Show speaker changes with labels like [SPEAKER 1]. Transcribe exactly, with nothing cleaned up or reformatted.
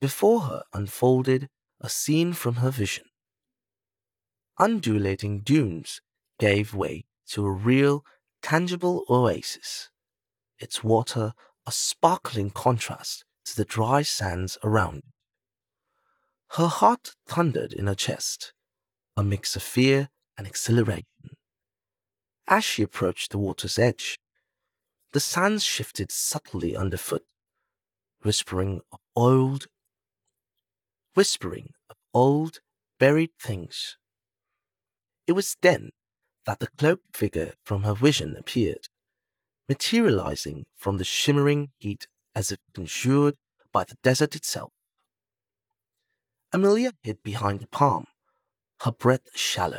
[SPEAKER 1] Before her unfolded a scene from her vision. Undulating dunes gave way to a real, tangible oasis, its water a sparkling contrast to the dry sands around it. Her heart thundered in her chest, a mix of fear and exhilaration. As she approached the water's edge, the sands shifted subtly underfoot, whispering of old, whispering of old, buried things. It was then that the cloaked figure from her vision appeared, materializing from the shimmering heat as if conjured by the desert itself. Amelia hid behind a palm, her breath shallow.